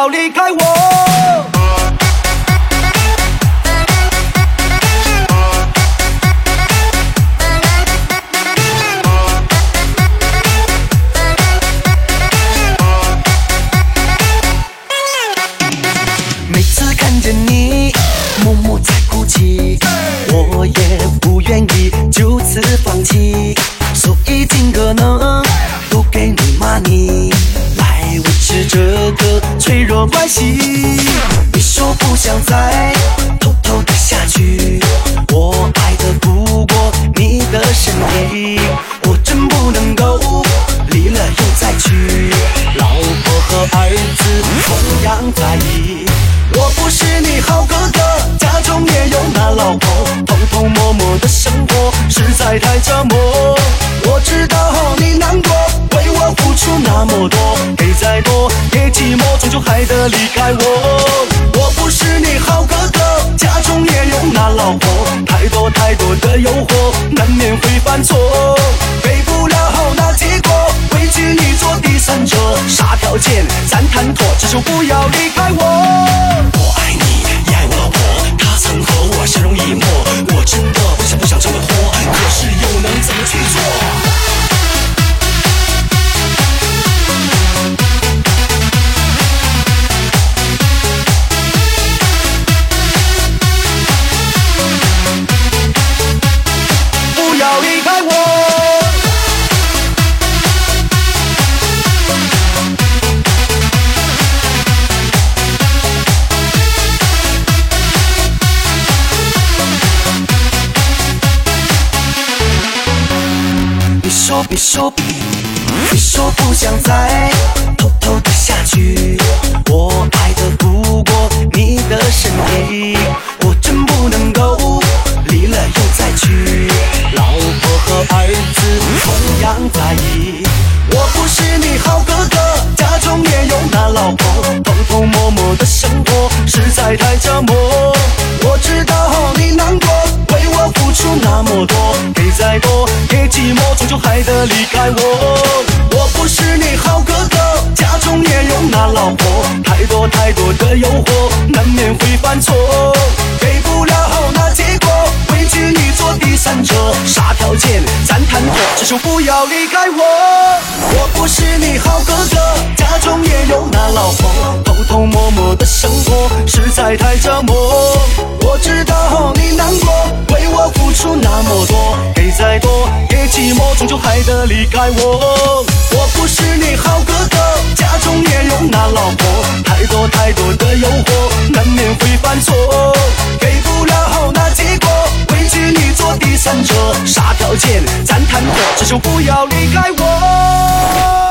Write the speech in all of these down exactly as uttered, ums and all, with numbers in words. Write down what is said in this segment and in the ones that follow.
要离开我。每次看见你默默在哭泣，我也不愿意就此放弃，所以尽可能多给你 money 来维持这个脆弱关系。你说不想再偷偷的下去，我爱的不过你的身体，我真不能够离了又再娶，老婆和儿子同样在意。我不是你好哥哥，家中也有那老婆，偷偷摸摸的生活实在太折磨。我知道你难过，为我付出那么多，给再多也寂寞，终究还得离开我。我不是你好哥哥，家中也有那老婆，太多太多的诱惑，难免会犯错，给不了好那结果，委屈你做第三者，啥条件咱谈妥，只求不要离开我。我爱你，也爱我老婆，她曾和我相濡以沫，我真的不想不想这么活，可是又能怎么去做？不要离开我。别说别说别说不想再偷偷的下去，我爱的不过你的身体，我真不能够离了又再娶，老婆和儿子同样在意。我不是你好哥哥，家中也有那老婆，偷偷摸摸的生活实在太折磨。我知道你难过，为我付出那么多，给再多也寂寞，终究还得离开我。我不是你好哥哥，家中也有那老婆，太多太多的诱惑，难免会犯错，给不了好那结果，委屈你做第三者，啥条件咱谈妥，只求不要离开我。我不是你好哥哥，家中也有那老婆，偷偷摸摸的生活实在太折磨。我知道你难过，为我付出那么多，给再多也寂寞，终究还得离开我。我不是你好哥哥，家中也有那老婆，太多太多的诱惑，难免会犯错，给不了好那结果，委屈你做第三者，啥条件咱谈妥，只求不要离开我。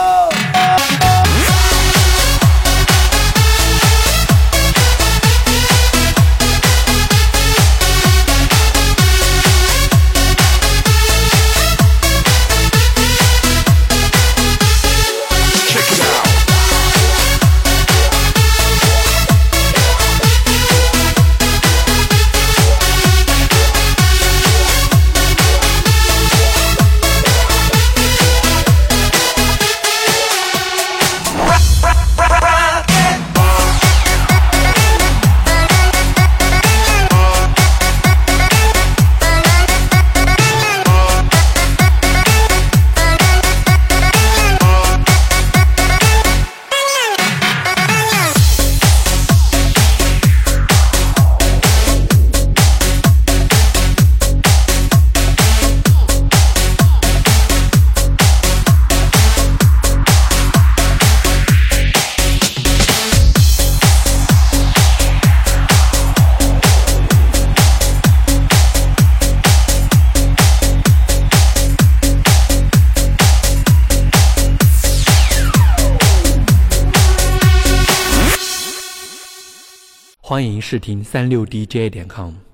欢迎试听三六 D J 点 com。